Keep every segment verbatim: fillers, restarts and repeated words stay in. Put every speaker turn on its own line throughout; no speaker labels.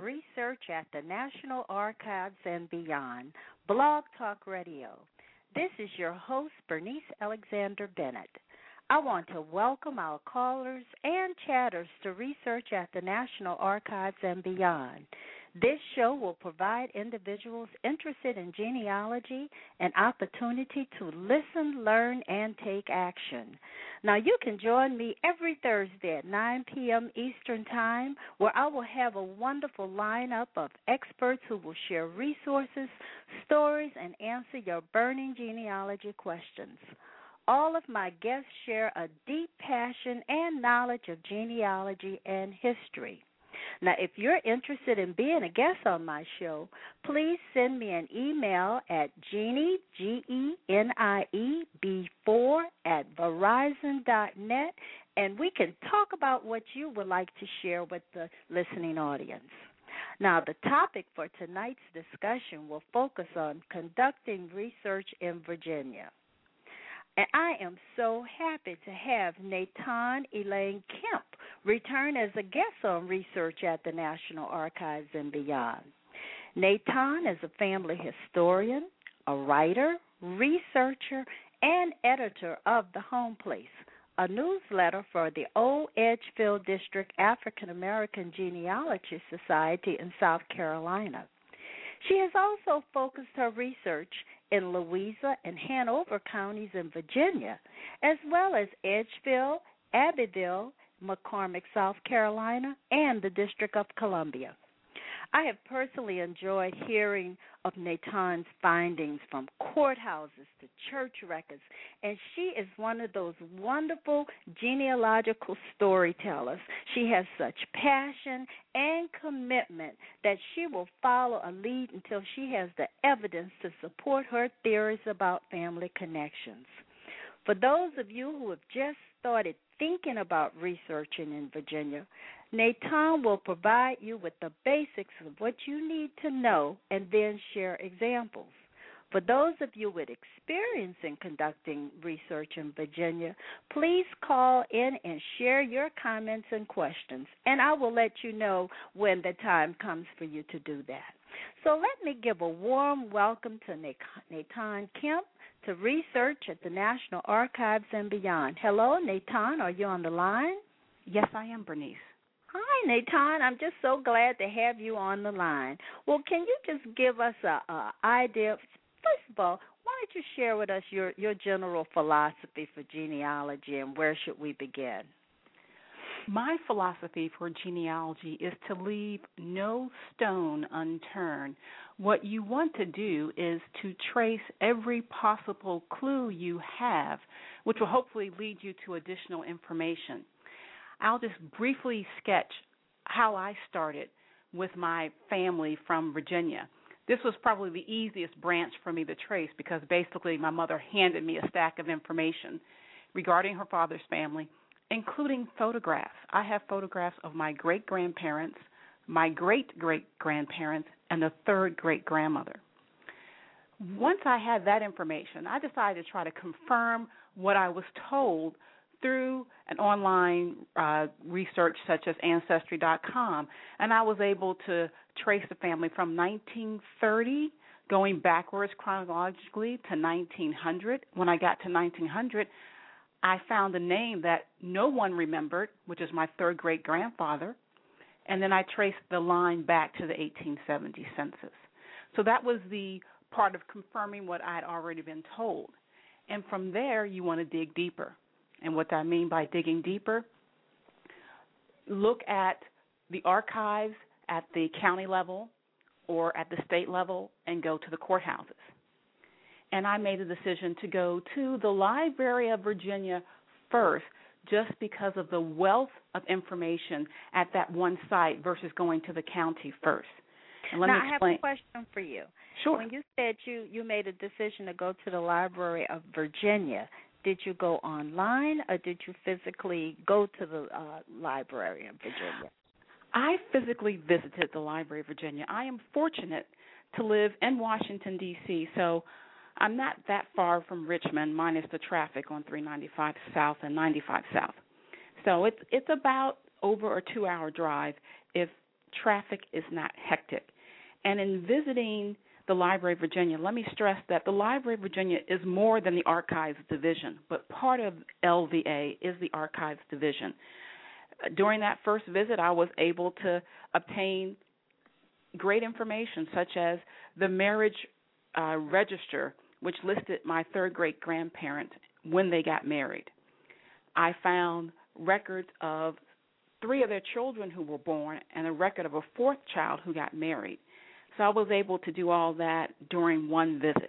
research at the National Archives and beyond, Blog Talk Radio. This is your host, Bernice Alexander Bennett. I want to welcome our callers and chatters to research at the National Archives and beyond. This show will provide individuals interested in genealogy an opportunity to listen, learn, and take action. Now, you can join me every Thursday at nine p.m. Eastern Time, where I will have a wonderful lineup of experts who will share resources, stories, and answer your burning genealogy questions. All of my guests share a deep passion and knowledge of genealogy and history. Now, if you're interested in being a guest on my show, please send me an email at Genie, G E N I E, B four, at Verizon dot net, and we can talk about what you would like to share with the listening audience. Now, the topic for tonight's discussion will focus on conducting research in Virginia. And I am so happy to have Nathan Elaine Kemp return as a guest on Research at the National Archives and beyond. Nathan is a family historian, a writer, researcher, and editor of The Home Place, a newsletter for the Old Edgefield District African American Genealogy Society in South Carolina. She has also focused her research in Louisa and Hanover counties in Virginia, as well as Edgefield, Abbeville, McCormick, South Carolina, and the District of Columbia. I have personally enjoyed hearing of Nathan's findings from courthouses to church records, and she is one of those wonderful genealogical storytellers. She has such passion and commitment that she will follow a lead until she has the evidence to support her theories about family connections. For those of you who have just started thinking about researching in Virginia, Nathan will provide you with the basics of what you need to know and then share examples. For those of you with experience in conducting research in Virginia, please call in and share your comments and questions, and I will let you know when the time comes for you to do that. So let me give a warm welcome to Nathan Kemp to Research at the National Archives and beyond. Hello, Nathan. Are you on the line?
Yes, I am, Bernice.
Hi, Nathan. I'm just so glad to have you on the line. Well, can you just give us a, a idea? First of all, why don't you share with us your, your general philosophy for genealogy and where should we begin?
My philosophy for genealogy is to leave no stone unturned. What you want to do is to trace every possible clue you have, which will hopefully lead you to additional information. I'll just briefly sketch how I started with my family from Virginia. This was probably the easiest branch for me to trace because basically my mother handed me a stack of information regarding her father's family, including photographs. I have photographs of my great-grandparents, my great-great-grandparents, and the third great-grandmother. Once I had that information, I decided to try to confirm what I was told through an online uh, research such as Ancestry dot com, and I was able to trace the family from nineteen thirty, going backwards chronologically to nineteen hundred. When I got to nineteen hundred, I found a name that no one remembered, which is my third great-grandfather, and then I traced the line back to the eighteen seventy census. So that was the part of confirming what I had already been told. And from there, you want to dig deeper. And what I mean by digging deeper, look at the archives at the county level or at the state level and go to the courthouses. And I made a decision to go to the Library of Virginia first just because of the wealth of information at that one site versus going to the county first. And let
now,
me
I
explain.
have a question for you.
Sure.
When you said you, you made a decision to go to the Library of Virginia, did you go online or did you physically go to the uh, Library of Virginia?
I physically visited the Library of Virginia. I am fortunate to live in Washington, D C, so I'm not that far from Richmond, minus the traffic on three ninety-five South and ninety-five South. So it's it's about over a two-hour drive if traffic is not hectic. And in visiting the Library of Virginia, let me stress that the Library of Virginia is more than the Archives Division, but part of L V A is the Archives Division. During that first visit, I was able to obtain great information, such as the marriage uh, register, which listed my third great grandparent when they got married. I found records of three of their children who were born and a record of a fourth child who got married. So I was able to do all that during one visit.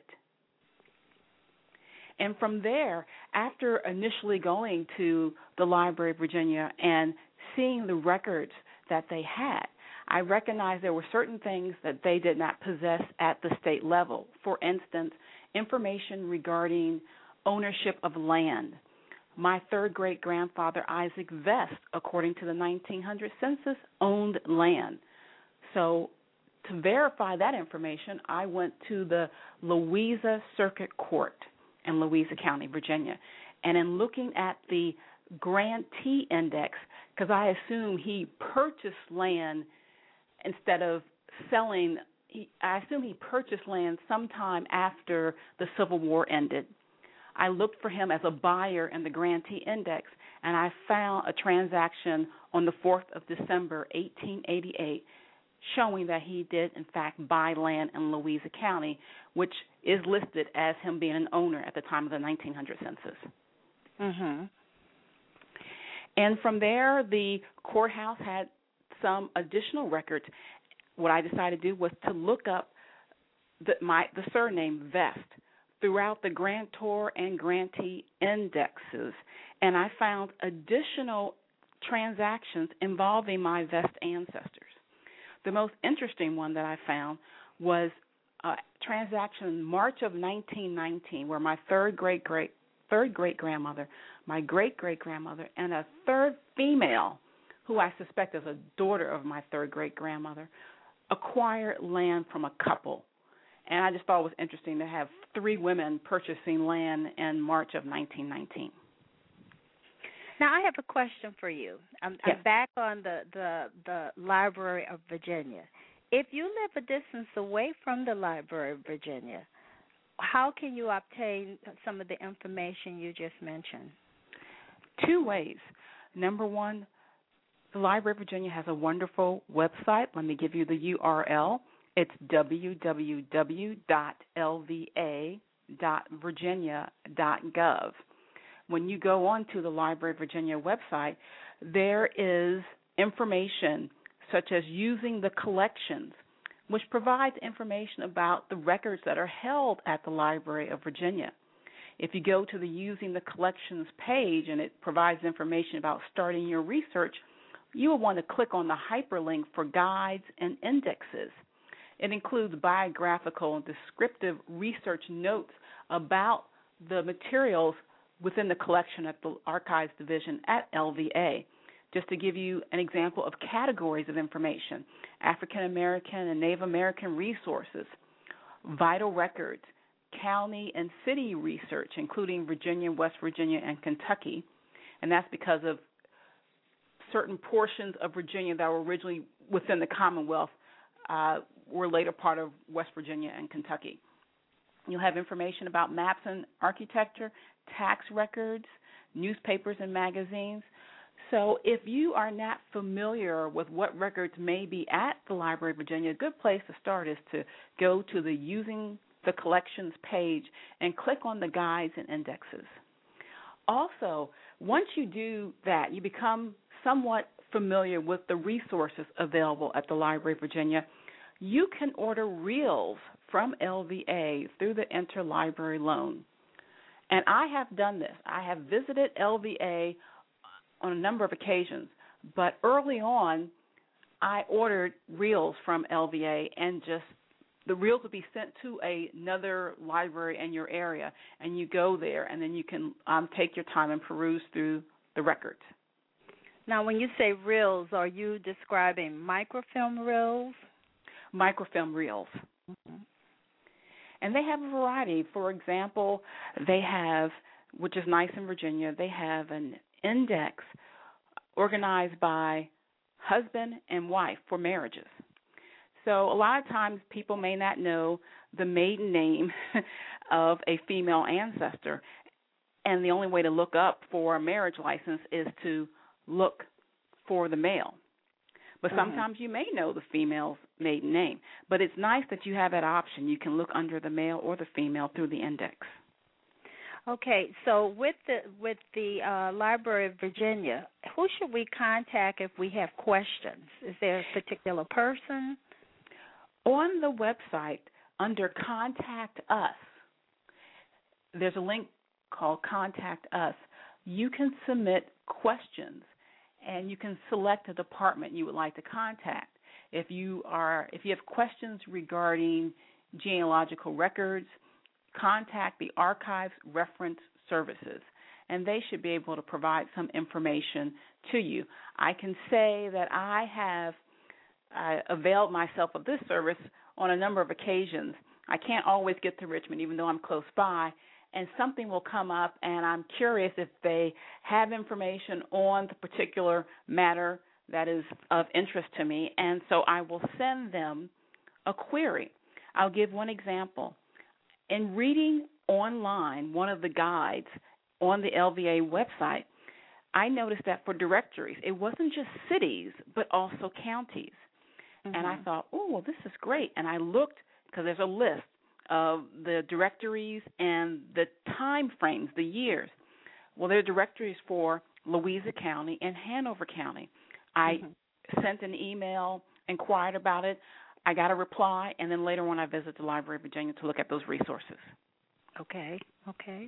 And from there, after initially going to the Library of Virginia and seeing the records that they had, I recognized there were certain things that they did not possess at the state level. For instance, information regarding ownership of land. My third great-grandfather, Isaac Vest, according to the nineteen hundred census, owned land. So to verify that information, I went to the Louisa Circuit Court in Louisa County, Virginia. And in looking at the grantee index, because I assume he purchased land instead of selling, he, I assume he purchased land sometime after the Civil War ended. I looked for him as a buyer in the grantee index, and I found a transaction on the fourth of December, eighteen eighty-eight, showing that he did, in fact, buy land in Louisa County, which is listed as him being an owner at the time of the nineteen hundred census.
Mm-hmm.
And from there, the courthouse had some additional records. What I decided to do was to look up the, my, the surname Vest throughout the grantor and grantee indexes, and I found additional transactions involving my Vest ancestors. The most interesting one that I found was a transaction in March of nineteen nineteen, where my third great great third great grandmother, my great great grandmother, and a third female, who I suspect is a daughter of my third great grandmother, acquired land from a couple. And I just thought it was interesting to have three women purchasing land in March of nineteen nineteen.
Now, I have a question for you. I'm,
yes.
I'm back on the, the, the Library of Virginia. If you live a distance away from the Library of Virginia, how can you obtain some of the information you just mentioned?
Two ways. Number one, the Library of Virginia has a wonderful website. Let me give you the U R L. It's w w w dot l v a dot virginia dot gov. When you go onto the Library of Virginia website, there is information such as using the collections, which provides information about the records that are held at the Library of Virginia. If you go to the Using the Collections page and it provides information about starting your research, you will want to click on the hyperlink for guides and indexes. It includes biographical and descriptive research notes about the materials within the collection at the Archives Division at L V A. Just to give you an example of categories of information: African American and Native American resources, vital records, county and city research, including Virginia, West Virginia, and Kentucky, and that's because of certain portions of Virginia that were originally within the Commonwealth uh, were later part of West Virginia and Kentucky. You'll have information about maps and architecture, tax records, newspapers and magazines. So if you are not familiar with what records may be at the Library of Virginia, a good place to start is to go to the Using the Collections page and click on the guides and indexes. Also, once you do that, you become somewhat familiar with the resources available at the Library of Virginia. You can order reels from L V A through the interlibrary loan. And I have done this. I have visited L V A on a number of occasions, but early on I ordered reels from L V A, and just the reels would be sent to a, another library in your area, and you go there, and then you can um, take your time and peruse through the records.
Now, when you say reels, are you describing microfilm reels?
Microfilm reels.
Mm-hmm.
And they have a variety. For example, they have, which is nice in Virginia, they have an index organized by husband and wife for marriages. So a lot of times people may not know the maiden name of a female ancestor, and the only way to look up for a marriage license is to look for the male. But sometimes mm-hmm. you may know the female's maiden name. But it's nice that you have that option. You can look under the male or the female through the index.
Okay, so with the with the uh, Library of Virginia, who should we contact if we have questions? Is there a particular person?
On the website, under Contact Us, there's a link called Contact Us. You can submit questions, and you can select a department you would like to contact. If you are, if you have questions regarding genealogical records, contact the Archives Reference Services, and they should be able to provide some information to you. I can say that I have uh, availed myself of this service on a number of occasions. I can't always get to Richmond, even though I'm close by, and something will come up, and I'm curious if they have information on the particular matter that is of interest to me, and so I will send them a query. I'll give one example. In reading online one of the guides on the L V A website, I noticed that for directories, it wasn't just cities, but also counties. Mm-hmm. And I thought, oh, well, this is great. And I looked, because there's a list of the directories and the time frames, the years. Well, there are directories for Louisa County and Hanover County. I mm-hmm. sent an email, inquired about it. I got a reply, and then later on I visited the Library of Virginia to look at those resources.
Okay, okay.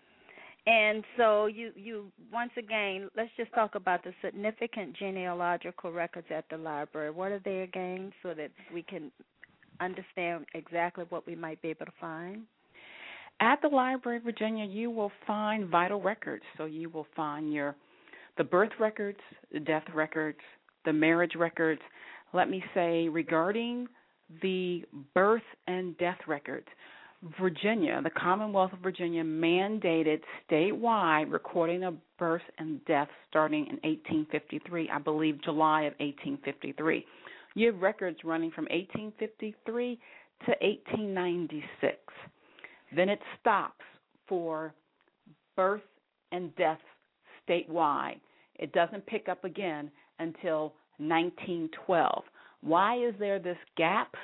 And so you, you once again, let's just talk about the significant genealogical records at the library. What are they again, so that we can understand exactly what we might be able to find?
At the Library of Virginia, you will find vital records. So you will find your the birth records, the death records, the marriage records. Let me say, regarding the birth and death records, Virginia, the Commonwealth of Virginia, mandated statewide recording of births and deaths starting in eighteen fifty-three, I believe July of eighteen fifty-three. You have records running from eighteen fifty-three to eighteen ninety-six. Then it stops for birth and deaths statewide. It doesn't pick up again until nineteen twelve. Why is there this gap?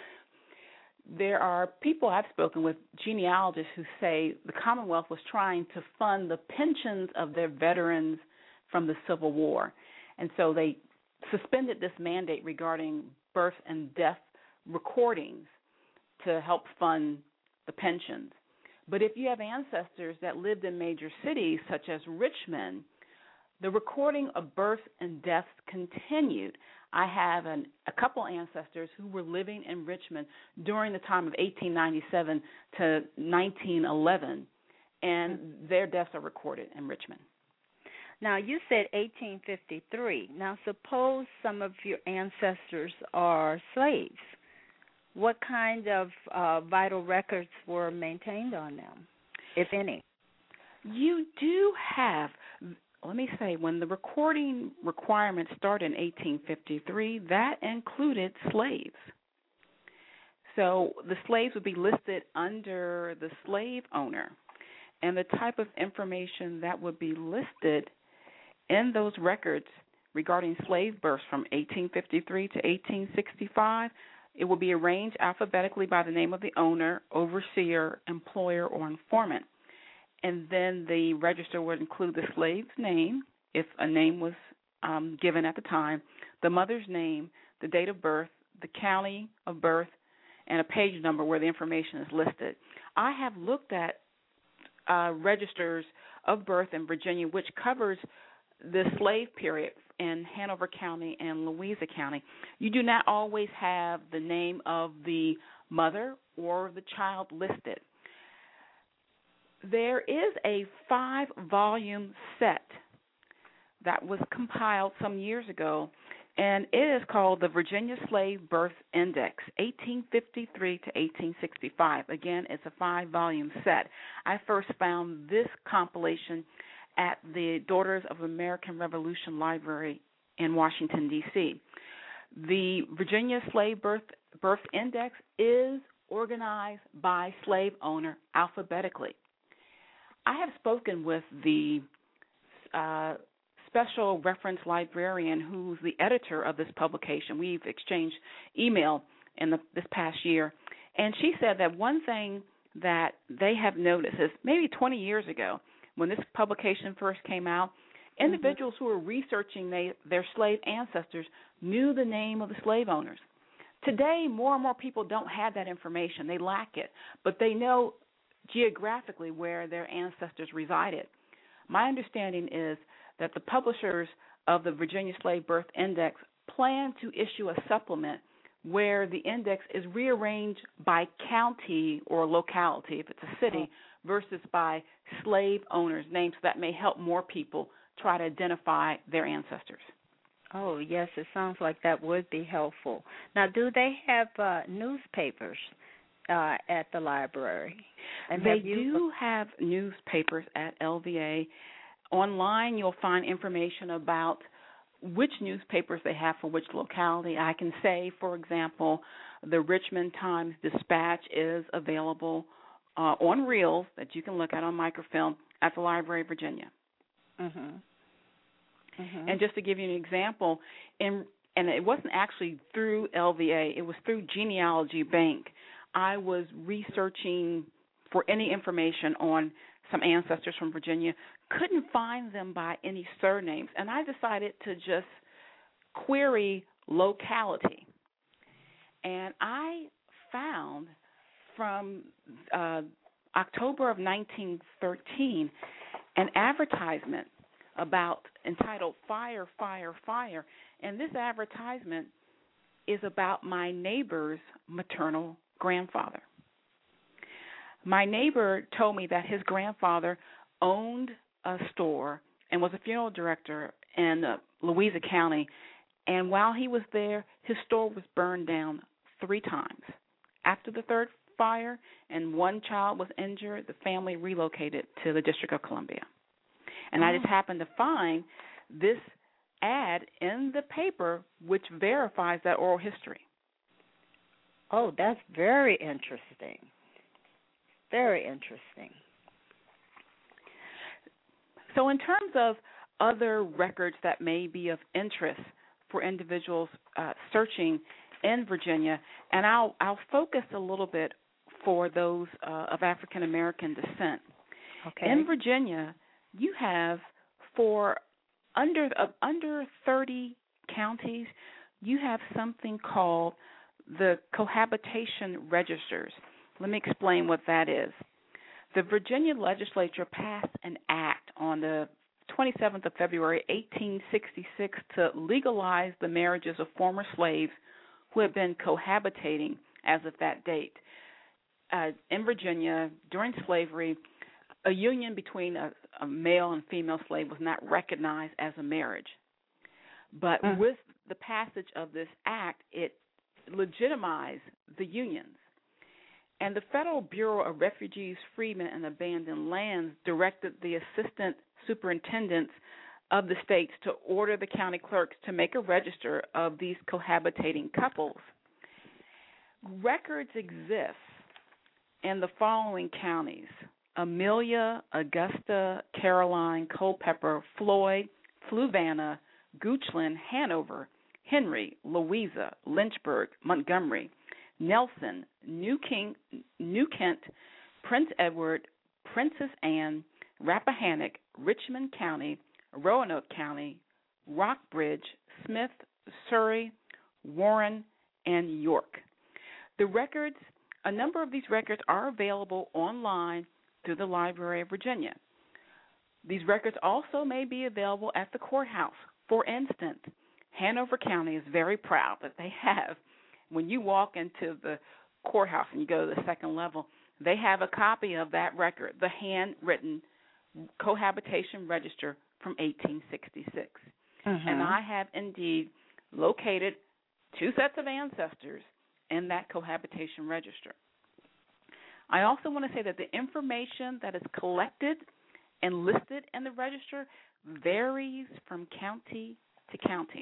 There are people I've spoken with, genealogists, who say the Commonwealth was trying to fund the pensions of their veterans from the Civil War. And so they suspended this mandate regarding birth and death recordings to help fund the pensions. But if you have ancestors that lived in major cities such as Richmond, the recording of births and deaths continued. I have an, a couple ancestors who were living in Richmond during the time of eighteen ninety-seven to nineteen eleven, and their deaths are recorded in Richmond.
Now, you said eighteen fifty-three. Now, suppose some of your ancestors are slaves. What kind of uh, vital records were maintained on them, if any?
You do have... Let me say, when the recording requirements started in eighteen fifty-three, that included slaves. So the slaves would be listed under the slave owner, and the type of information that would be listed in those records regarding slave births from eighteen fifty-three to eighteen sixty-five, it will be arranged alphabetically by the name of the owner, overseer, employer, or informant. And then the register would include the slave's name, if a name was um, given at the time, the mother's name, the date of birth, the county of birth, and a page number where the information is listed. I have looked at uh, registers of birth in Virginia, which covers the slave period in Hanover County and Louisa County. You do not always have the name of the mother or the child listed. There is a five-volume set that was compiled some years ago, and it is called the Virginia Slave Birth Index, eighteen fifty-three to eighteen sixty-five. Again, it's a five-volume set. I first found this compilation at the Daughters of American Revolution Library in Washington, D C The Virginia Slave Birth, Birth Index is organized by slave owner alphabetically. I have spoken with the uh, special reference librarian who's the editor of this publication. We've exchanged email in the, this past year, and she said that one thing that they have noticed is maybe twenty years ago when this publication first came out, individuals mm-hmm. who were researching they, their slave ancestors knew the name of the slave owners. Today, more and more people don't have that information. They lack it, but they know geographically where their ancestors resided. My understanding is that the publishers of the Virginia Slave Birth Index plan to issue a supplement where the index is rearranged by county or locality, if it's a city, versus by slave owners' names. So that may help more people try to identify their ancestors.
Oh, yes, it sounds like that would be helpful. Now, do they have uh, newspapers uh, at the library?
And they you... do have newspapers at L V A. Online, you'll find information about which newspapers they have for which locality. I can say, for example, the Richmond Times-Dispatch is available uh, on reels that you can look at on microfilm at the Library of Virginia.
Mm-hmm. Mm-hmm.
And just to give you an example, in, and it wasn't actually through L V A, it was through Genealogy Bank. I was researching for any information on some ancestors from Virginia, couldn't find them by any surnames, and I decided to just query locality. And I found from uh, October of nineteen thirteen an advertisement about entitled Fire, Fire, Fire, and this advertisement is about my neighbor's maternal grandfather. My neighbor told me that his grandfather owned a store and was a funeral director in uh, Louisa County, and while he was there, his store was burned down three times. After the third fire and one child was injured, the family relocated to the District of Columbia. And oh. I just happened to find this ad in the paper which verifies that oral history.
Oh, that's very interesting. Very interesting.
So in terms of other records that may be of interest for individuals uh, searching in Virginia, and I'll, I'll focus a little bit for those uh, of African American descent.
Okay.
In Virginia, you have for under uh, under thirty counties, you have something called the cohabitation registers. Let me explain what that is. The Virginia legislature passed an act on the twenty-seventh of February, eighteen sixty-six, to legalize the marriages of former slaves who had been cohabitating as of that date. Uh, in Virginia, during slavery, a union between a, a male and female slave was not recognized as a marriage. But mm. with the passage of this act, it legitimized the unions. And the Federal Bureau of Refugees, Freedmen, and Abandoned Lands directed the assistant superintendents of the states to order the county clerks to make a register of these cohabitating couples. Records exist in the following counties: Amelia, Augusta, Caroline, Culpeper, Floyd, Fluvanna, Goochland, Hanover, Henry, Louisa, Lynchburg, Montgomery, Nelson, New King, New Kent, Prince Edward, Princess Anne, Rappahannock, Richmond County, Roanoke County, Rockbridge, Smith, Surrey, Warren, and York. The records, a number of these records are available online through the Library of Virginia. These records also may be available at the courthouse. For instance, Hanover County is very proud that they have, when you walk into the courthouse and you go to the second level, they have a copy of that record, the handwritten cohabitation register from eighteen sixty-six. Mm-hmm. And I have indeed located two sets of ancestors in that cohabitation register. I also want to say that the information that is collected and listed in the register varies from county to county.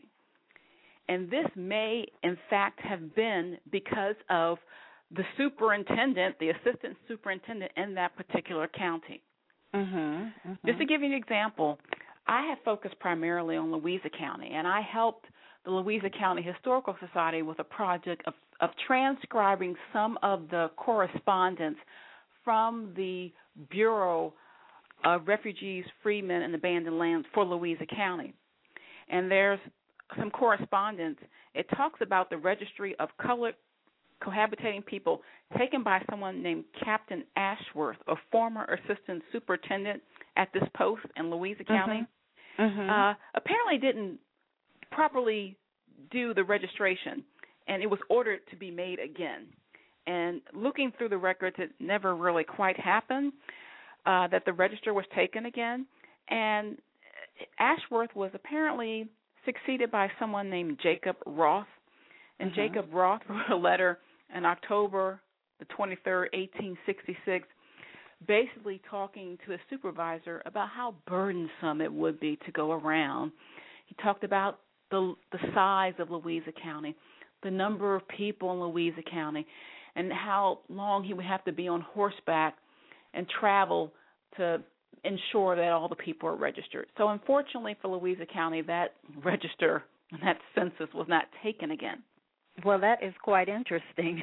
And this may, in fact, have been because of the superintendent, the assistant superintendent in that particular county.
Mm-hmm, mm-hmm.
Just to give you an example, I have focused primarily on Louisa County, and I helped the Louisa County Historical Society with a project of, of transcribing some of the correspondence from the Bureau of Refugees, Freedmen, and Abandoned Lands for Louisa County. And there's some correspondence. It talks about the registry of colored cohabitating people taken by someone named Captain Ashworth, a former assistant superintendent at this post in Louisa County.
Mm-hmm. Mm-hmm.
Uh, apparently didn't properly do the registration, and it was ordered to be made again. And looking through the records, it never really quite happened, uh, that the register was taken again. And Ashworth was apparently succeeded by someone named Jacob Roth. And mm-hmm. Jacob Roth wrote a letter in October the twenty-third, eighteen sixty-six, basically talking to his supervisor about how burdensome it would be to go around. He talked about the the size of Louisa County, the number of people in Louisa County, and how long he would have to be on horseback and travel to ensure that all the people are registered. So unfortunately for Louisa County, that register and that census was not taken again.
Well, that is quite interesting.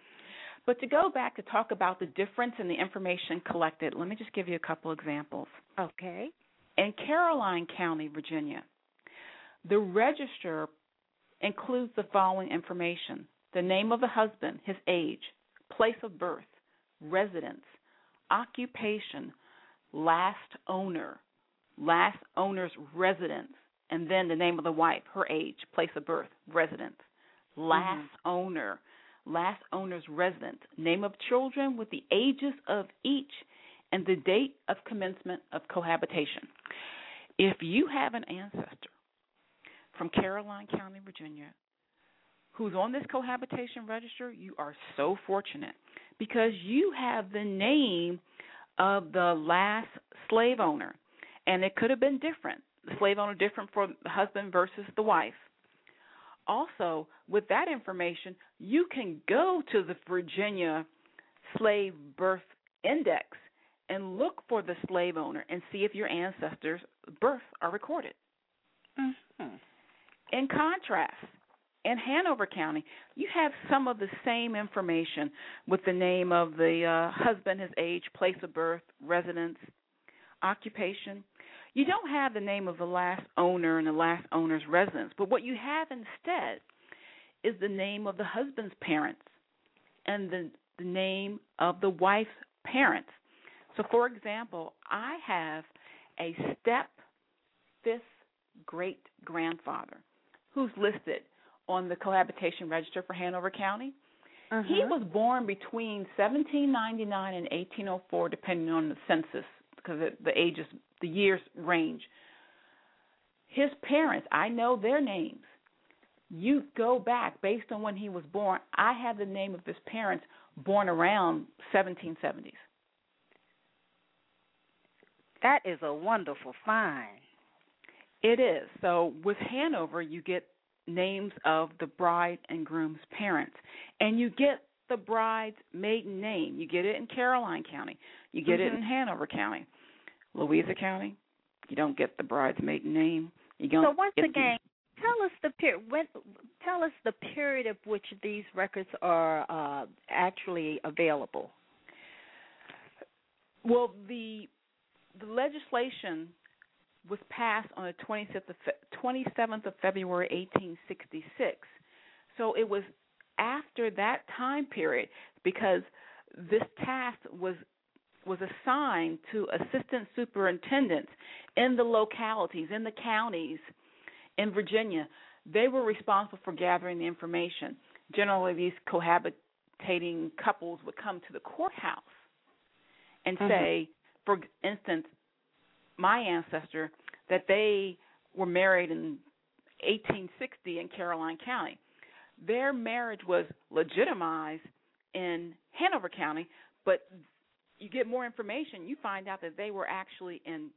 But to go back to talk about the difference in the information collected, let me just give you a couple examples.
Okay.
In Caroline County, Virginia, the register includes the following information: the name of the husband, his age, place of birth, residence, occupation, last owner, last owner's residence, and then the name of the wife, her age, place of birth, residence, last mm-hmm. owner, last owner's residence, name of children with the ages of each, and the date of commencement of cohabitation. If you have an ancestor from Caroline County, Virginia, who's on this cohabitation register, you are so fortunate because you have the name of the last slave owner, and it could have been different. The slave owner different for the husband versus the wife. Also, with that information, you can go to the Virginia Slave Birth Index and look for the slave owner and see if your ancestors' births are recorded.
Mm-hmm.
In contrast, in Hanover County, you have some of the same information with the name of the uh, husband, his age, place of birth, residence, occupation. You don't have the name of the last owner and the last owner's residence, but what you have instead is the name of the husband's parents and the, the name of the wife's parents. So, for example, I have a step fifth great-grandfather who's listed on the cohabitation register for Hanover County.
Uh-huh.
He was born between seventeen ninety-nine and eighteen oh four, depending on the census, because it, the ages, the years range. His parents, I know their names. You go back based on when he was born. I have the name of his parents born around seventeen seventies.
That is a wonderful find.
It is. So with Hanover, you get names of the bride and groom's parents, and you get the bride's maiden name. You get it in Caroline County. You get
mm-hmm.
it in Hanover County. Louisa County, you don't get the bride's maiden name. You don't
so once
get
again, the, tell us the period. When, tell us the period of which these records are uh, actually available.
Well, the the legislation was passed on the twenty-seventh of February, eighteen sixty-six. So it was after that time period because this task was was assigned to assistant superintendents in the localities, in the counties in Virginia. They were responsible for gathering the information. Generally, these cohabitating couples would come to the courthouse and mm-hmm. say, for instance, my ancestor, that they were married in eighteen sixty in Caroline County. Their marriage was legitimized in Hanover County, but you get more information, you find out that they were actually in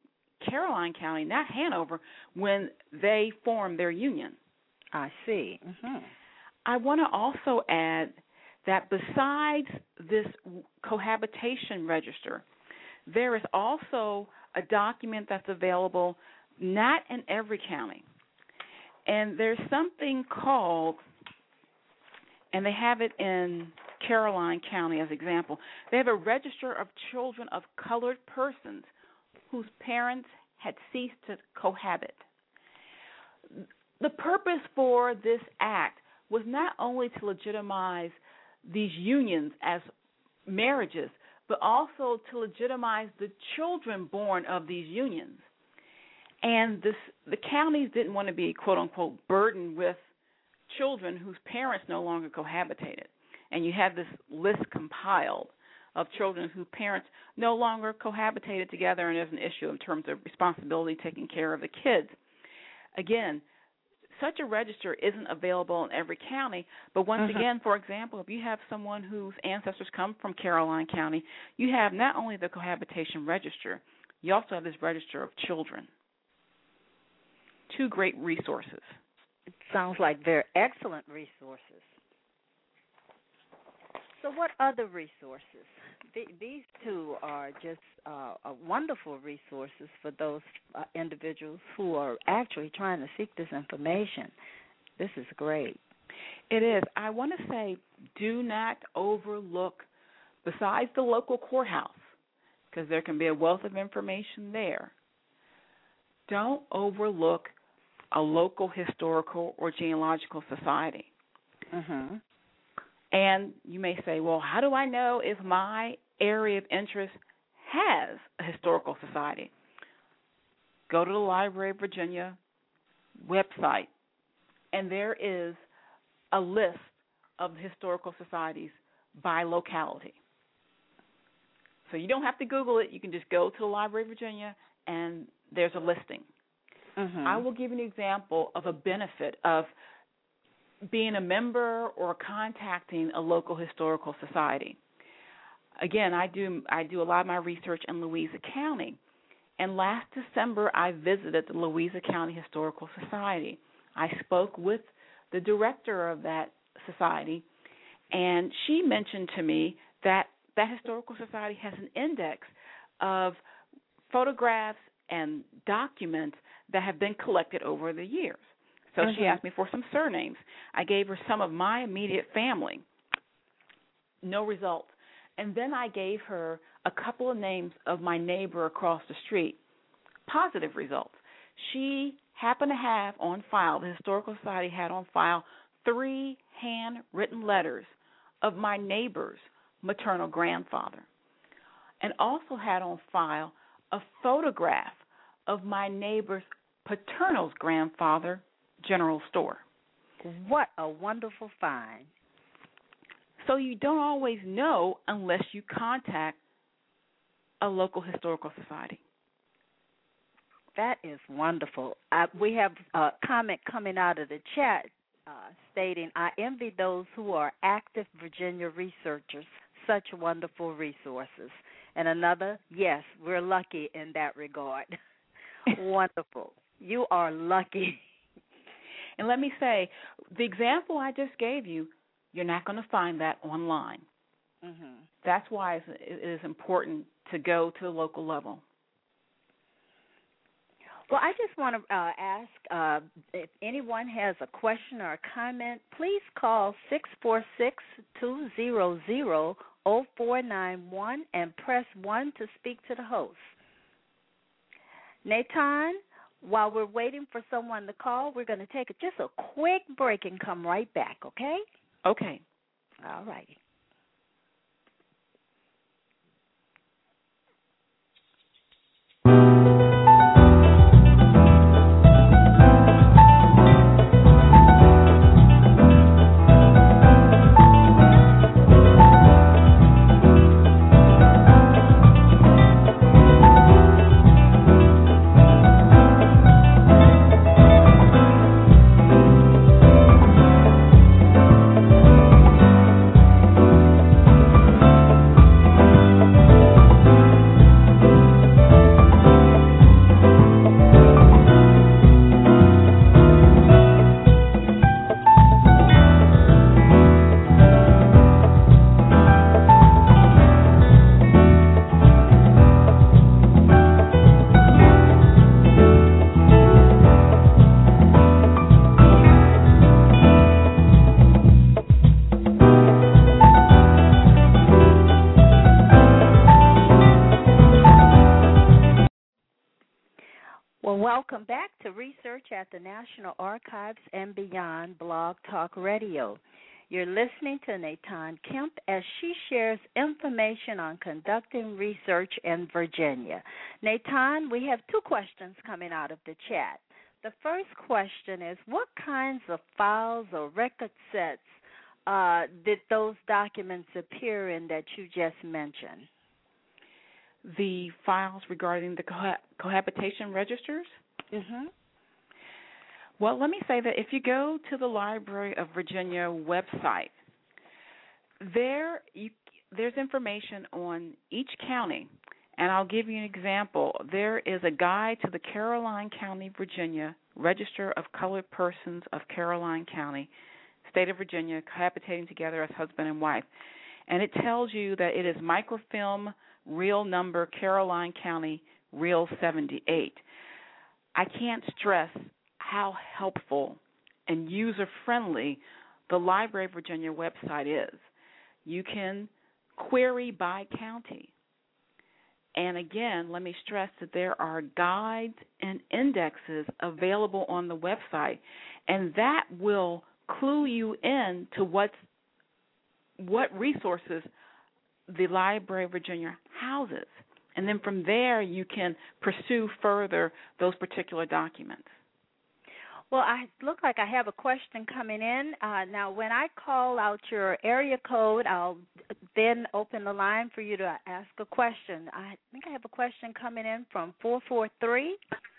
Caroline County, not Hanover, when they formed their union.
I see. Mm-hmm.
I want to also add that besides this cohabitation register, there is also a document that's available not in every county. And there's something called, and they have it in Caroline County as example, they have a register of children of colored persons whose parents had ceased to cohabit. The purpose for this act was not only to legitimize these unions as marriages, but also to legitimize the children born of these unions. And this, the counties didn't want to be, quote unquote, burdened with children whose parents no longer cohabitated. And you had this list compiled of children whose parents no longer cohabitated together, and there's an issue in terms of responsibility taking care of the kids. Again, such a register isn't available in every county, but once uh-huh. again, for example, if you have someone whose ancestors come from Caroline County, you have not only the cohabitation register, you also have this register of children. Two great resources.
It sounds like they're excellent resources. So what other resources? The, these two are just uh, wonderful resources for those uh, individuals who are actually trying to seek this information. This is great.
It is. I want to say do not overlook, besides the local courthouse, because there can be a wealth of information there, don't overlook a local historical or genealogical society.
Mm-hmm.
And you may say, well, how do I know if my area of interest has a historical society? Go to the Library of Virginia website, and there is a list of historical societies by locality. So you don't have to Google it. You can just go to the Library of Virginia, and there's a listing.
Mm-hmm.
I will give you an example of a benefit of being a member or contacting a local historical society. Again, I do I do a lot of my research in Louisa County, and last December I visited the Louisa County Historical Society. I spoke with the director of that society, and she mentioned to me that that historical society has an index of photographs and documents that have been collected over the years. So mm-hmm. she asked me for some surnames. I gave her some of my immediate family. No result. And then I gave her a couple of names of my neighbor across the street. Positive results. She happened to have on file, the Historical Society had on file, three handwritten letters of my neighbor's maternal grandfather, and also had on file a photograph of my neighbor's paternal grandfather, general store.
What a wonderful find.
So you don't always know unless you contact a local historical society.
That is wonderful. Uh, we have a comment coming out of the chat uh, stating, I envy those who are active Virginia researchers, such wonderful resources. And another, yes, we're lucky in that regard. Wonderful. You are lucky.
And let me say, the example I just gave you, you're not going to find that online.
Mm-hmm.
That's why it is important to go to the local level.
Well, I just want to uh, ask uh, if anyone has a question or a comment, please call six four six, two zero zero, zero four nine one and press one to speak to the host. Nathan, while we're waiting for someone to call, we're going to take just a quick break and come right back, okay?
Okay.
All righty. Welcome back to Research at the National Archives and Beyond Blog Talk Radio. You're listening to Natan Kemp as she shares information on conducting research in Virginia. Natan, we have two questions coming out of the chat. The first question is, what kinds of files or record sets uh, did those documents appear in that you just mentioned?
The files regarding the coha- cohabitation registers?
Mm-hmm.
Well, let me say that if you go to the Library of Virginia website, there you, there's information on each county, and I'll give you an example. There is a guide to the Caroline County, Virginia Register of Colored Persons of Caroline County, State of Virginia, cohabitating together as husband and wife, and it tells you that it is microfilm real number Caroline County, real seventy-eight. I can't stress how helpful and user-friendly the Library of Virginia website is. You can query by county. And again, let me stress that there are guides and indexes available on the website, and that will clue you in to what's, what resources the Library of Virginia houses. And then from there, you can pursue further those particular documents.
Well, I look like I have a question coming in. Uh, now, when I call out your area code, I'll then open the line for you to ask a question. I think I have a question coming in from four four three.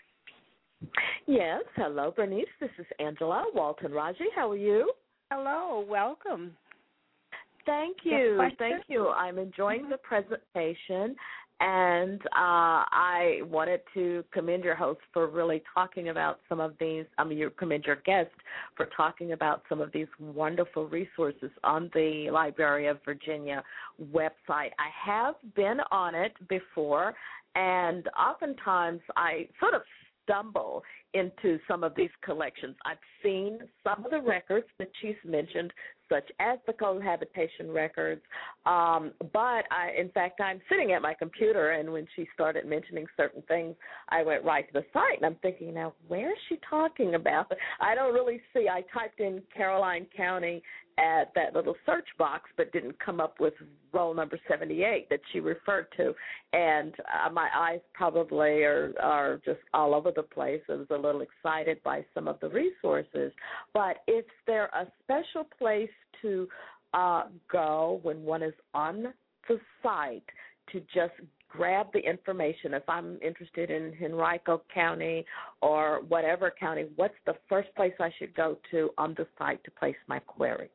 Yes. Hello, Bernice. This is Angela Walton Raji. How are you?
Hello. Welcome.
Thank you. Thank you. I'm enjoying mm-hmm. the presentation. And uh, I wanted to commend your host for really talking about some of these, I mean, you commend your guest for talking about some of these wonderful resources on the Library of Virginia website. I have been on it before, and oftentimes I sort of stumble into some of these collections. I've seen some of the records that she's mentioned, such as the cohabitation records, um, but I, in fact, I'm sitting at my computer, and when she started mentioning certain things, I went right to the site, and I'm thinking, now, where is she talking about? I don't really see. I typed in Caroline County at that little search box, but didn't come up with roll number seventy-eight that she referred to, and uh, my eyes probably are, are just all over the place. I was a little excited by some of the resources, but is there a special place to uh, go when one is on the site to just grab the information? If I'm interested in Henrico County or whatever county, what's the first place I should go to on the site to place my query?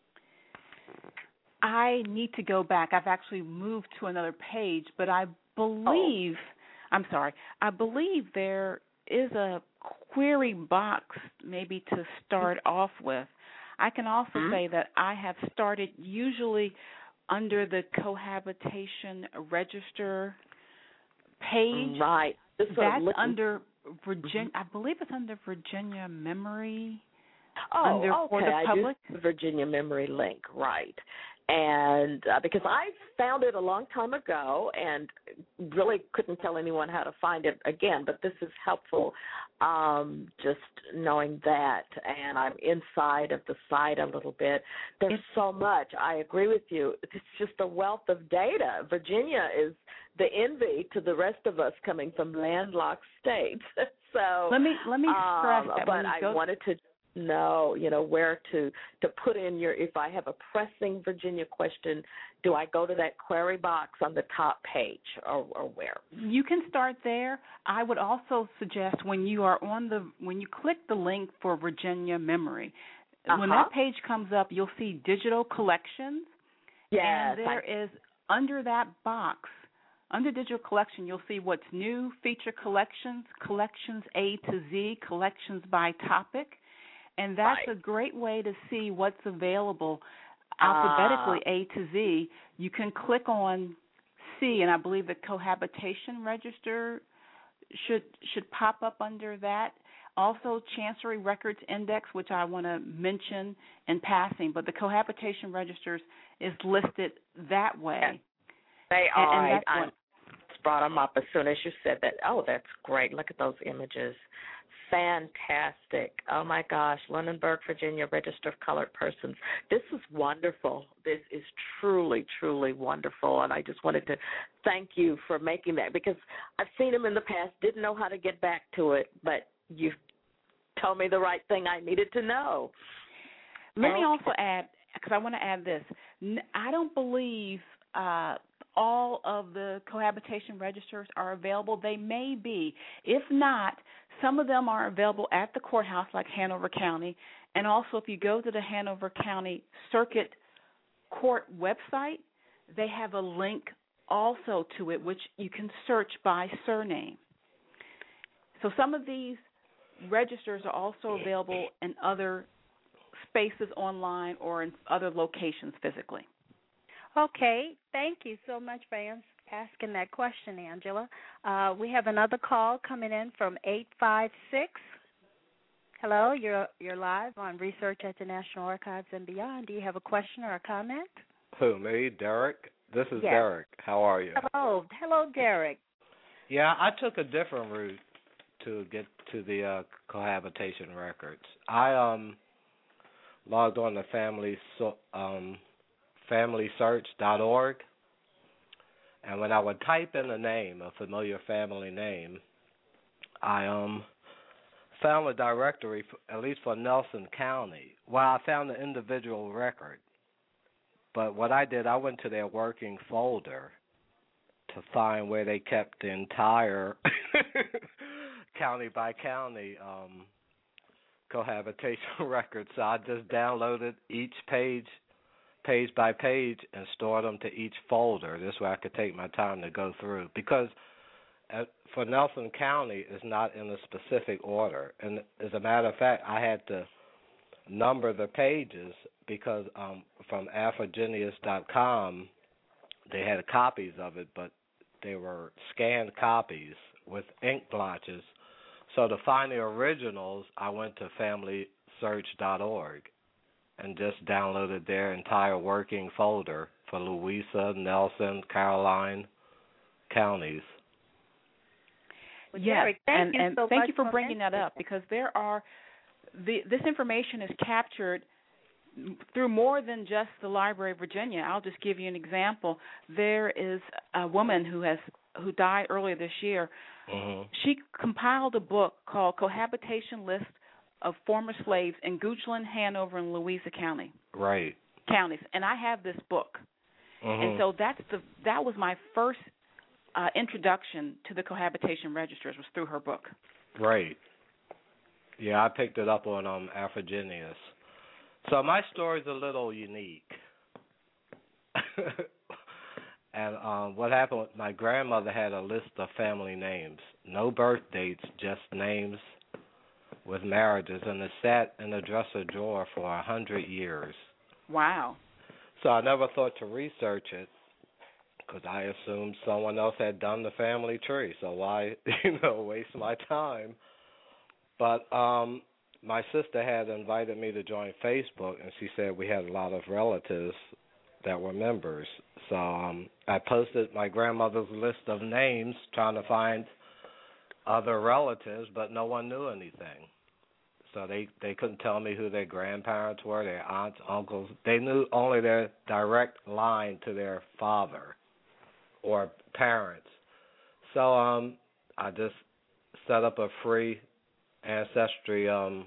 I need to go back. I've actually moved to another page, but I believe, oh. I'm sorry, I believe there is a query box maybe to start off with. I can also mm-hmm. say that I have started usually under the cohabitation register page.
Right.
That's under Virginia. Mm-hmm. I believe it's under Virginia Memory.
Oh,
under
okay.
for the public.
I do the Virginia Memory link, right. And uh, because I found it a long time ago and really couldn't tell anyone how to find it again, but this is helpful um, just knowing that. And I'm inside of the site a little bit. There's it's, so much. I agree with you. It's just a wealth of data. Virginia is the envy to the rest of us coming from landlocked states. so
let me let me stress
um,
that.
But I
go-
wanted to know, you know, where to, to put in your, if I have a pressing Virginia question, do I go to that query box on the top page or, or where?
You can start there. I would also suggest when you are on the, when you click the link for Virginia Memory, uh-huh. when that page comes up, you'll see digital collections.
Yes.
And there
I-
is, under that box, under digital collection, you'll see what's new, feature collections, collections A to Z, collections by topic. And that's
right.
a great way to see what's available alphabetically uh, A to Z. You can click on C, and I believe the cohabitation register should should pop up under that. Also, Chancery Records Index, which I want to mention in passing, but the cohabitation registers is listed that way.
They
and,
are.
and that's
I'm
one.
just brought them up as soon as you said that. Oh, that's great. Look at those images. Fantastic. Oh, my gosh. Lunenburg, Virginia, Register of Colored Persons. This is wonderful. This is truly, truly wonderful, and I just wanted to thank you for making that because I've seen them in the past, didn't know how to get back to it, but you told me the right thing I needed to know.
Let me also add, because I want to add this. I don't believe uh, all of the cohabitation registers are available. They may be. If not, some of them are available at the courthouse, like Hanover County. And also, if you go to the Hanover County Circuit Court website, they have a link also to it, which you can search by surname. So some of these registers are also available in other spaces online or in other locations physically.
Okay, thank you so much for asking that question, Angela. Uh, we have another call coming in from eight five six. Hello, you're you're live on Research at the National Archives and Beyond. Do you have a question or a comment?
Who, me, Derek? This is
Yes.
Derek. How are you?
Hello, hello, Derek.
Yeah, I took a different route to get to the uh, cohabitation records. I um logged on to family so, um family search dot org, and when I would type in a name, a familiar family name, I um found a directory, for, at least for Nelson County. Well, I found the individual record, but what I did, I went to their working folder to find where they kept the entire county by county um, cohabitation record. So I just downloaded each page, page by page, and stored them to each folder. This way I could take my time to go through. Because uh, for Nelson County, it's not in a specific order. And as a matter of fact, I had to number the pages because um, from afrogenius dot com, they had copies of it, but they were scanned copies with ink blotches. So to find the originals, I went to family search dot org and just downloaded their entire working folder for Louisa, Nelson, Caroline counties.
Well,
yes,
Derek, thank
and,
you
and
so
thank
much
you for
for
bringing that up, because there are the, this information is captured through more than just the Library of Virginia. I'll just give you an example. There is a woman who has who died earlier this year.
Mm-hmm.
She compiled a book called Cohabitation List of Former Slaves in Goochland, Hanover, and Louisa County.
Right.
Counties. And I have this book.
Mm-hmm.
And so that's the that was my first uh, introduction to the cohabitation registers, was through her book.
Right. Yeah, I picked it up on um, Afrogenius. So my story's a little unique. And um, what happened, my grandmother had a list of family names. No birth dates, just names with marriages, and it sat in the dresser drawer for a hundred years.
Wow.
So I never thought to research it because I assumed someone else had done the family tree. So why, you know, waste my time? But um, my sister had invited me to join Facebook, and she said we had a lot of relatives that were members. So um, I posted my grandmother's list of names, trying to find other relatives, but no one knew anything. So they, they couldn't tell me who their grandparents were, their aunts, uncles. They knew only their direct line to their father or parents. So um, I just set up a free ancestry um,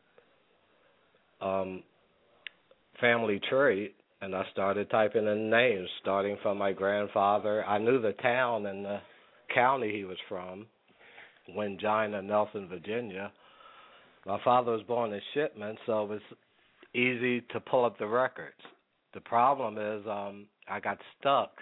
um, family tree, and I started typing in names, starting from my grandfather. I knew the town and the county he was from, Wingina, Nelson, Virginia. My father was born in Shipman, so it was easy to pull up the records. The problem is um, I got stuck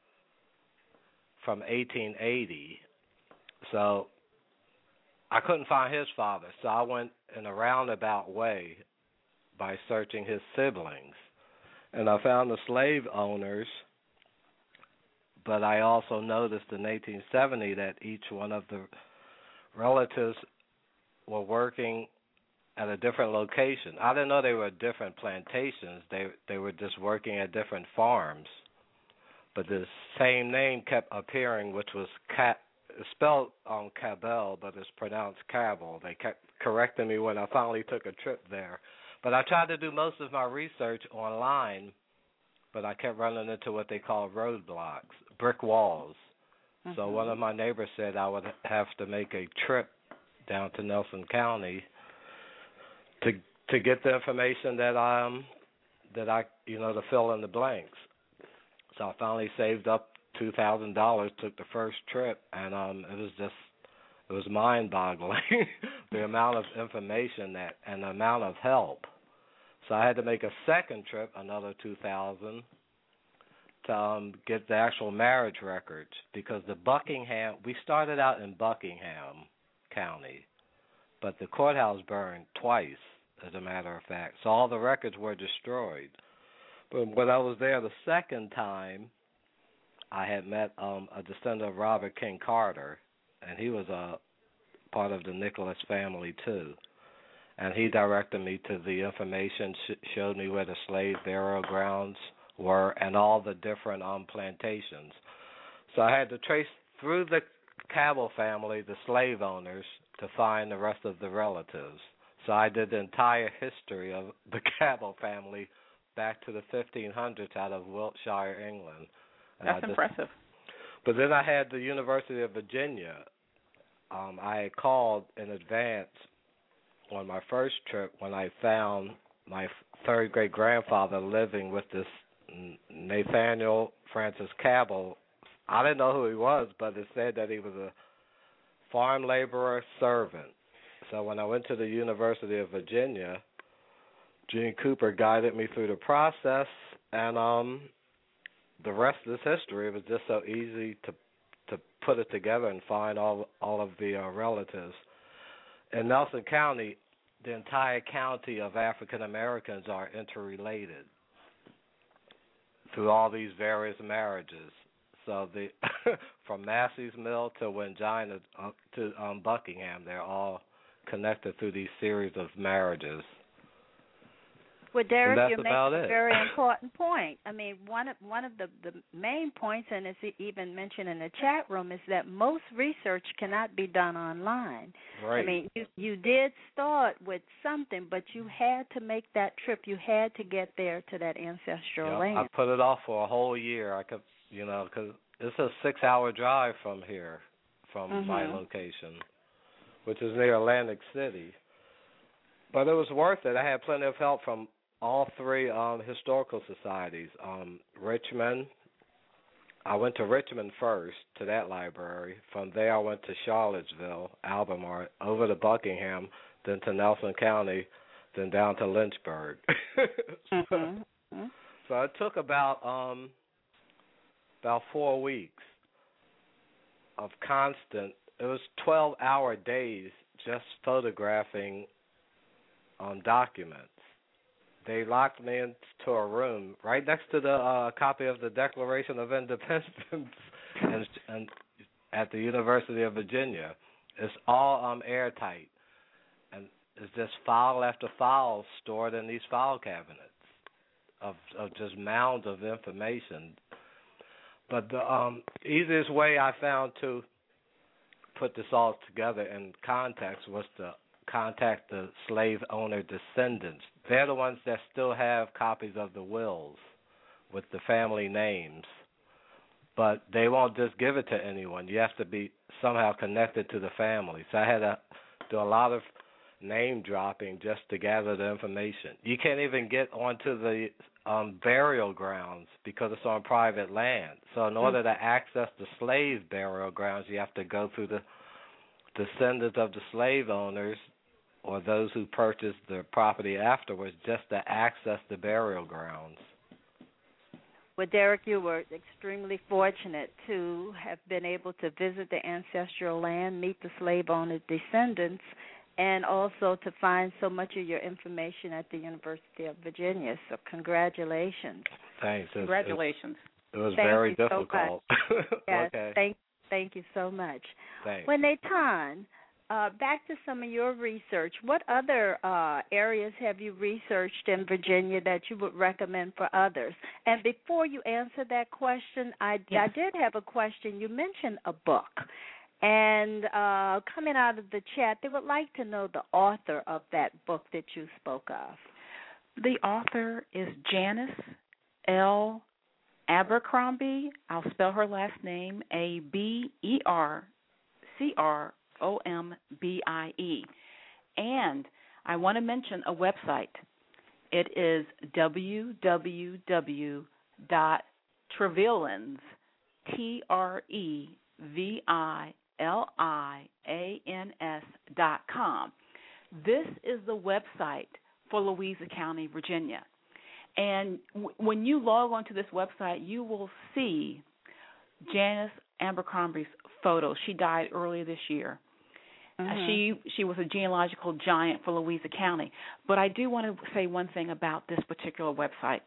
from eighteen eighty, so I couldn't find his father. So I went in a roundabout way by searching his siblings. And I found the slave owners, but I also noticed in eighteen seventy that each one of the relatives were working at a different location. I didn't know they were different plantations. They they were just working at different farms. but the same name kept appearing, which was Ca- spelled um, Cabell, but it's pronounced Cabell. They kept correcting me when I finally took a trip there. But I tried to do most of my research online, but I kept running into what they call roadblocks, brick walls. Mm-hmm. So one of my neighbors said I would have to make a trip down to Nelson County to to get the information that I um that I you know to fill in the blanks. So I finally saved up two thousand dollars, took the first trip, and um it was just it was mind-boggling the amount of information that and the amount of help. So I had to make a second trip, another two thousand, to um, get the actual marriage records because the Buckingham. We started out in Buckingham County, but the courthouse burned twice, as a matter of fact. So all the records were destroyed. But when I was there the second time, I had met um, a descendant of Robert King Carter, and he was a part of the Nicholas family too. And he directed me to the information, sh- showed me where the slave burial grounds were and all the different um, plantations. So I had to trace through the Cabell family, the slave owners, to find the rest of the relatives. So I did the entire history of the Cabell family back to the fifteen hundreds out of Wiltshire, England. And
That's
just,
impressive.
But then I had the University of Virginia. Um, I had called in advance on my first trip when I found my third great grandfather living with this Nathaniel Francis Cabell. I didn't know who he was, but it said that he was a farm laborer servant. So when I went to the University of Virginia, Gene Cooper guided me through the process, and um, the rest is history. It was just so easy to to put it together and find all all of the uh, relatives. In Nelson County, the entire county of African Americans are interrelated through all these various marriages. So the from Massey's Mill to Wingina uh, to um, Buckingham, they're all connected through these series of marriages.
Well, Derek, you make a
it.
very important point. I mean, one of one of the, the main points, and it's even mentioned in the chat room, is that most research cannot be done online.
Right.
I mean, you, you did start with something, but you had to make that trip. You had to get there to that ancestral
yeah,
land.
I put it off for a whole year. I could, you know, because it's a six-hour drive from here, from
mm-hmm.
my location, which is near Atlantic City. But it was worth it. I had plenty of help from all three um, historical societies. Um, Richmond, I went to Richmond first, to that library. From there I went to Charlottesville, Albemarle, over to Buckingham, then to Nelson County, then down to Lynchburg. so,
mm-hmm.
so it took about um, about four weeks of constant, it was twelve-hour days just photographing um, documents. They locked me into a room right next to the uh, copy of the Declaration of Independence and, and at the University of Virginia. It's all um, airtight, and it's just file after file stored in these file cabinets of, of just mounds of information. But the um, easiest way I found to put this all together in context was to contact the slave owner descendants. They're the ones that still have copies of the wills with the family names, but they won't just give it to anyone. You have to be somehow connected to the family. So I had to do a lot of name dropping just to gather the information. You can't even get onto the um, burial grounds because it's on private land. So in order to access the slave burial grounds, you have to go through the descendants of the slave owners or those who purchased the property afterwards just to access the burial grounds.
Well, Derek, you were extremely fortunate to have been able to visit the ancestral land, meet the slave owner descendants, and also to find so much of your information at the University of Virginia. So congratulations.
Thanks.
Congratulations.
It, it was
thank
very
you
difficult.
So much. Yes,
okay.
thank, thank you so much.
Thanks.
Well, Nathan, uh, back to some of your research. What other uh, areas have you researched in Virginia that you would recommend for others? And before you answer that question, I,
yes.
I did have a question. You mentioned a book. And uh, coming out of the chat, they would like to know the author of that book that you spoke of.
The author is Janice L. Abercrombie. I'll spell her last name, A B E R C R O M B I E. And I want to mention a website. It is w w w dot trevillans, T R E V I L I A N S dot com. This is the website for Louisa County, Virginia. And w- when you log onto this website, you will see Janice Abercrombie's photo. She died earlier this year.
Mm-hmm.
Uh, she she was a genealogical giant for Louisa County. But I do want to say one thing about this particular website.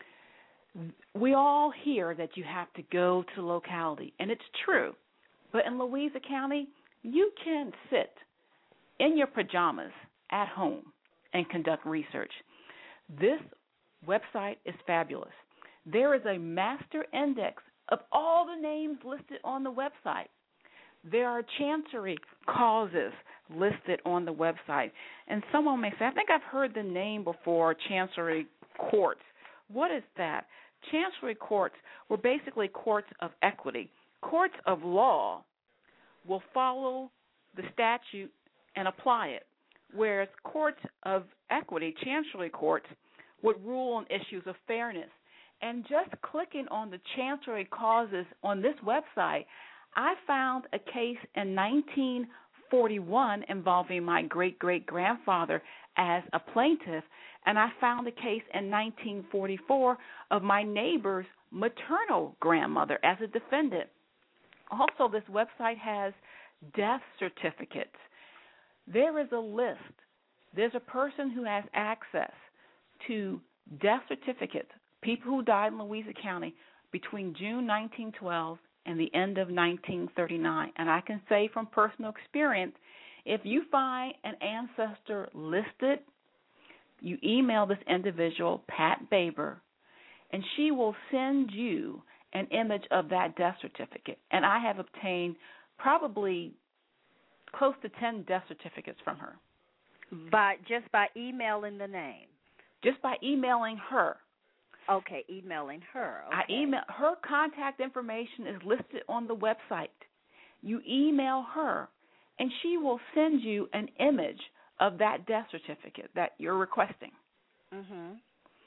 We all hear that you have to go to the locality, and it's true. But in Louisa County, you can sit in your pajamas at home and conduct research. This website is fabulous. There is a master index of all the names listed on the website. There are chancery causes listed on the website. And someone may say, I think I've heard the name before, chancery courts. What is that? Chancery courts were basically courts of equity. Courts of law will follow the statute and apply it, whereas courts of equity, chancery courts, would rule on issues of fairness. And just clicking on the chancery causes on this website, I found a case in nineteen forty-one involving my great-great-grandfather as a plaintiff, and I found a case in nineteen forty-four of my neighbor's maternal grandmother as a defendant. Also, this website has death certificates. There is a list. There's a person who has access to death certificates, people who died in Louisa County between June nineteen twelve and the end of nineteen thirty-nine. And I can say from personal experience, if you find an ancestor listed, you email this individual, Pat Baber, and she will send you an image of that death certificate. And I have obtained probably close to ten death certificates from her.
By just by emailing the name?
Just by emailing her.
Okay, emailing her. Okay.
I email her contact information is listed on the website. You email her, and she will send you an image of that death certificate that you're requesting.
Mhm.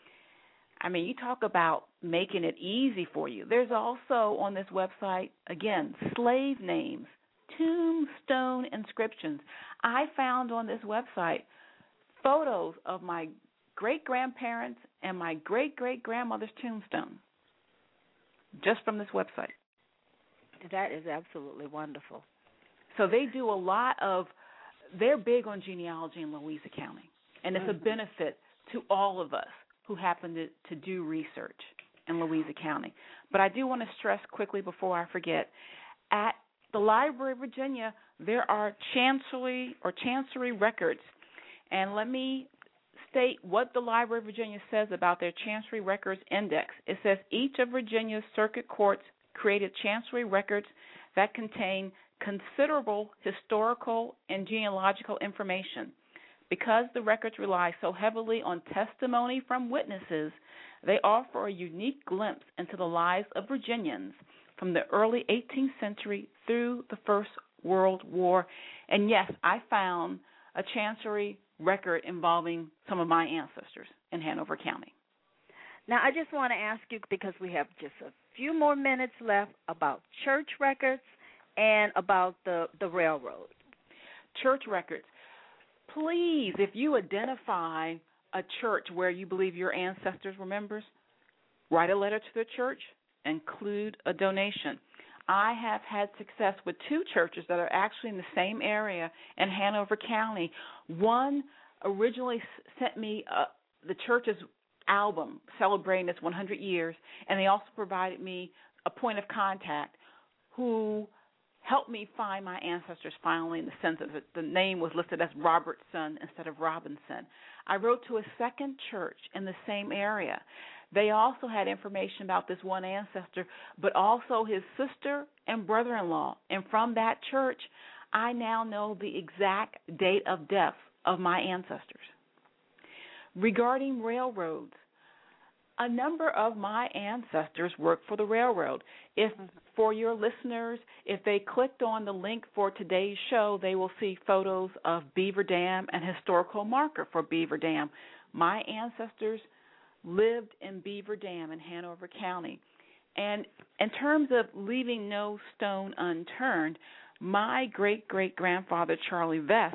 I mean, you talk about making it easy for you. There's also on this website, again, slave names, tombstone inscriptions. I found on this website photos of my great-grandparents and my great-great-grandmother's tombstone just from this website.
That is absolutely wonderful.
So they do a lot of, they're big on genealogy in Louisa County, and it's mm-hmm. a benefit to all of us who happen to, to do research in Louisa County. But I do want to stress quickly before I forget, at the Library of Virginia, there are chancery or chancery records. And let me state what the Library of Virginia says about their Chancery Records Index. It says each of Virginia's circuit courts created chancery records that contain considerable historical and genealogical information. Because the records rely so heavily on testimony from witnesses, they offer a unique glimpse into the lives of Virginians from the early eighteenth century through the First World War. And yes, I found a chancery record involving some of my ancestors in Hanover County.
Now, I just want to ask you, because we have just a few more minutes left, about church records and about the, the railroad.
Church records. Please, if you identify a church where you believe your ancestors were members, write a letter to the church, include a donation. I have had success with two churches that are actually in the same area in Hanover County. One originally sent me uh, the church's album celebrating its one hundred years, and they also provided me a point of contact who helped me find my ancestors finally in the sense that the name was listed as Robertson instead of Robinson. I wrote to a second church in the same area. They also had information about this one ancestor, but also his sister and brother-in-law. And from that church, I now know the exact date of death of my ancestors. Regarding railroads, a number of my ancestors worked for the railroad. If for your listeners, if they clicked on the link for today's show, they will see photos of Beaver Dam and historical marker for Beaver Dam. My ancestors lived in Beaver Dam in Hanover County. And in terms of leaving no stone unturned, my great-great-grandfather, Charlie Vest,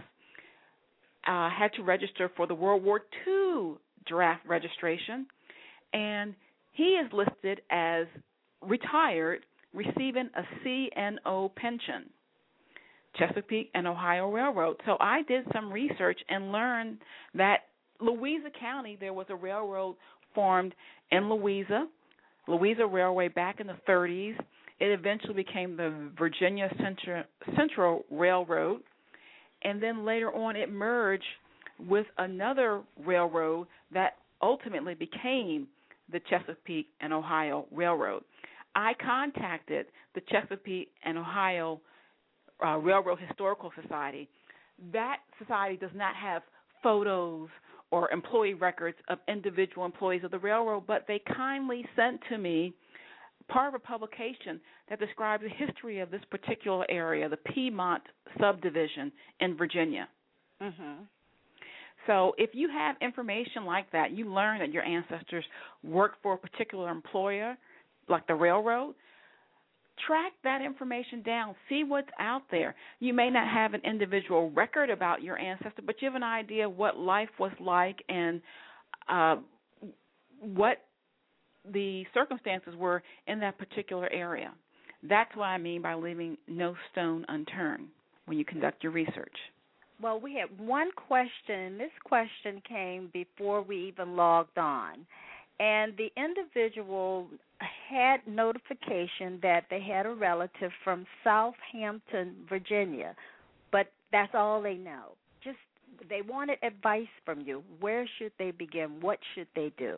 uh, had to register for the World War Two draft registration, and he is listed as retired, receiving a C N O pension, Chesapeake and Ohio Railroad. So I did some research and learned that Louisa County, there was a railroad formed in Louisa, Louisa Railway back in the thirties. It eventually became the Virginia Central, Central Railroad, and then later on it merged with another railroad that ultimately became the Chesapeake and Ohio Railroad. I contacted the Chesapeake and Ohio uh, Railroad Historical Society. That society does not have photos or employee records of individual employees of the railroad, but they kindly sent to me part of a publication that describes the history of this particular area, the Piedmont subdivision in Virginia.
Mm-hmm.
So if you have information like that, you learn that your ancestors worked for a particular employer, like the railroad, track that information down. See what's out there. You may not have an individual record about your ancestor, but you have an idea what life was like and uh, what the circumstances were in that particular area. That's what I mean by leaving no stone unturned when you conduct your research.
Well, we had one question. This question came before we even logged on. And the individual had notification that they had a relative from Southampton, Virginia, but that's all they know. Just they wanted advice from you. Where should they begin? What should they do?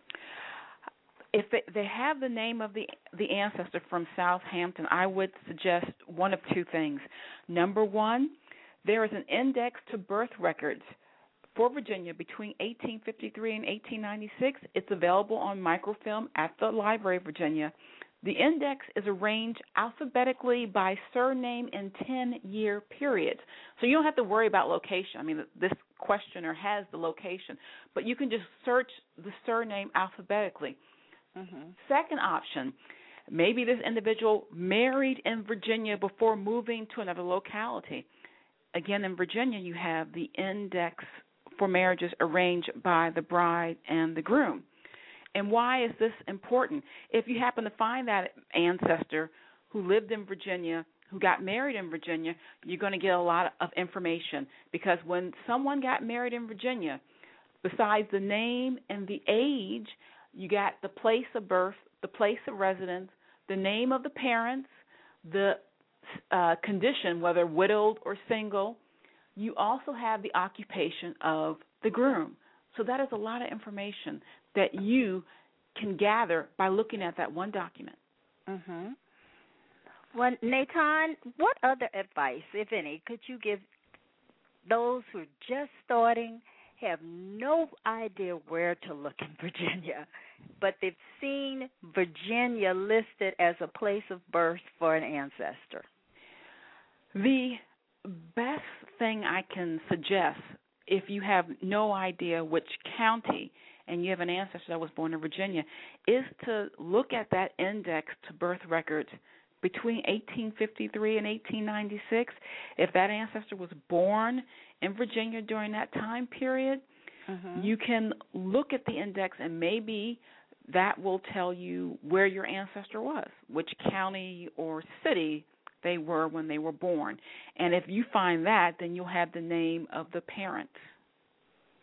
If they, they have the name of the the ancestor from Southampton, I would suggest one of two things. Number one, there is an index to birth records for Virginia between eighteen fifty-three and eighteen ninety-six. It's available on microfilm at the Library of Virginia. The index is arranged alphabetically by surname in ten-year periods. So you don't have to worry about location. I mean, this questioner has the location, but you can just search the surname alphabetically.
Mm-hmm.
Second option, maybe this individual married in Virginia before moving to another locality. Again, in Virginia, you have the index for marriages arranged by the bride and the groom. And why is this important? If you happen to find that ancestor who lived in Virginia, who got married in Virginia, you're going to get a lot of information, because when someone got married in Virginia, besides the name and the age, you got the place of birth, the place of residence, the name of the parents, the uh, condition, whether widowed or single. You also have the occupation of the groom. So that is a lot of information that you can gather by looking at that one document.
Mm-hmm. Well, Nathan, what other advice, if any, could you give those who are just starting, have no idea where to look in Virginia, but they've seen Virginia listed as a place of birth for an ancestor?
The best thing I can suggest, if you have no idea which county and you have an ancestor that was born in Virginia, is to look at that index to birth records between eighteen fifty-three and eighteen ninety-six. If that ancestor was born in Virginia during that time period, mm-hmm. you can look at the index and maybe that will tell you where your ancestor was, which county or city they were when they were born. And if you find that, then you'll have the name of the parents.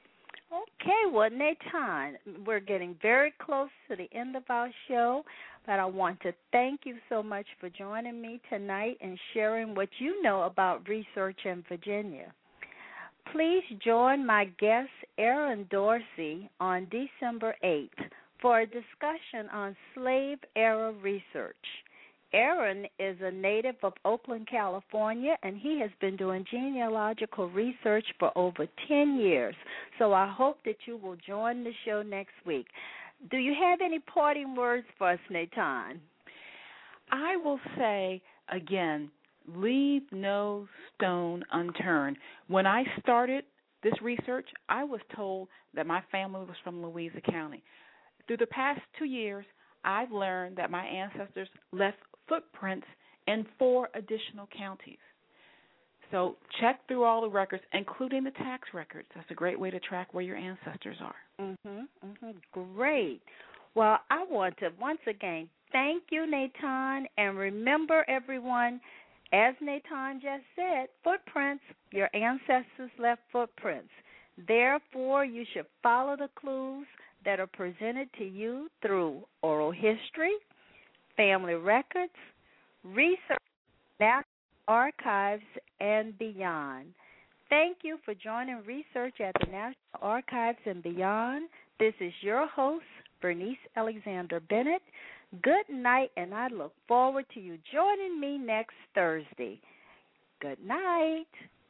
Okay, well, Nathan, we're getting very close to the end of our show, but I want to thank you so much for joining me tonight and sharing what you know about research in Virginia. Please join my guest, Erin Dorsey, on December eighth for a discussion on slave-era research. Erin is a native of Oakland, California, and he has been doing genealogical research for over ten years. So I hope that you will join the show next week. Do you have any parting words for us, Nathan?
I will say, again, leave no stone unturned. When I started this research, I was told that my family was from Louisa County. Through the past two years, I've learned that my ancestors left footprints in four additional counties. So check through all the records, including the tax records. That's a great way to track where your ancestors are.
Mhm, mhm. Great. Well, I want to once again thank you, Nathan, and remember, everyone, as Nathan just said, footprints. Your ancestors left footprints. Therefore, you should follow the clues that are presented to you through oral history, family records, research, national archives, and beyond. Thank you for joining research at the National Archives and Beyond. This is your host, Bernice Alexander Bennett. Good night, and I look forward to you joining me next Thursday. Good night.